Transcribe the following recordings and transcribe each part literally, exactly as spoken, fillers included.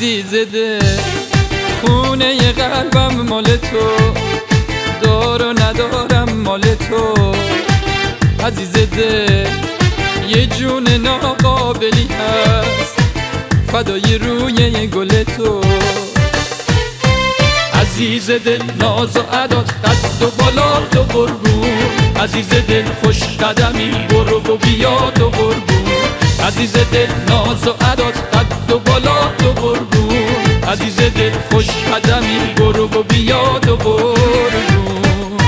عزیز دل خونه قلبم مال تو، دار و ندارم مال تو. عزیز دل یه جون ناقابلی هست فدای روی گل تو. عزیز دل ناز و عدات قد و بالات و قربون، عزیز دل خوش قدمی برو و بیاد و قربون. عزیز دل ناز و عدات قد و بالات و قربون، عزیز دل خوش قدمی برو و بیاد و قربون.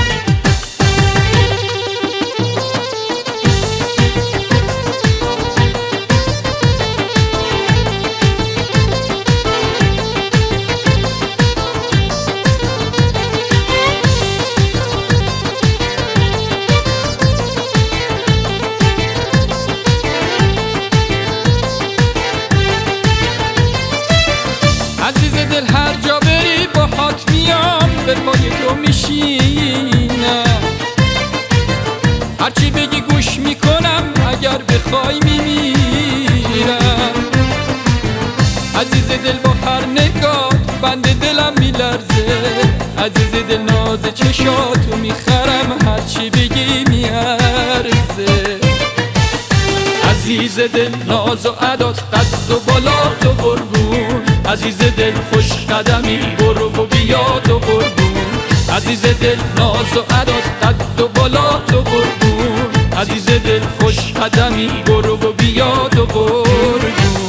عزیز دل هر جا بری با هات میام، به پای تو میشینم، هرچی بگی گوش میکنم، اگر بخوای میمیرم. عزیز دل با هر نگاه بند دلم میلرزه، عزیز دل ناز چشاتو میخرم، هرچی بگی میارزه. عزیز دل ناز و عدات قد و بالات و قربون، عزیز دل خوش قدمی برو و بیاد و قربون. عزیز دل ناز و عدات قد و بالات و قربون، عزیز دل خوش قدمی برو و بیاد و قربون.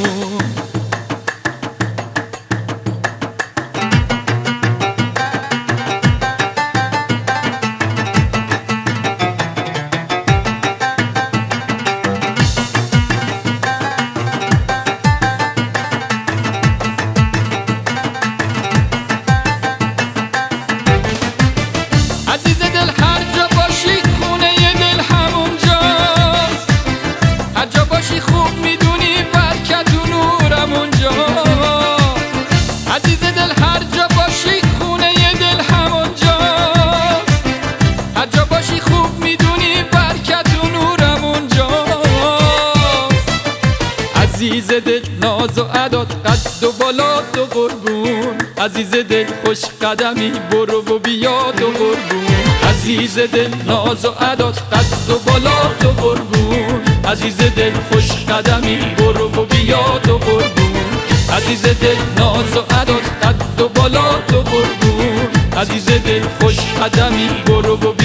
عزیز دل هر جا باشی خونه دل همونجاست، هر جا باشی خوب میدونی برکت و نورم اونجاست. عزیز دل هر جا باشی خونه دل همونجاست، هر جا باشی خوب میدونی برکت و نورم اونجاست. عزیز دل ناز و عدات قد و بالات و قربون، عزیز دل خوش قدمی برو و بیاد و قربون. عزیز دل ناز و عدات قد و بالات و قربون، عزیز دل خوش قدمی برو و بیاد و قربون. عزیز دل ناز و عدات قد و بالات و قربون، عزیز دل خوش قدمی برو و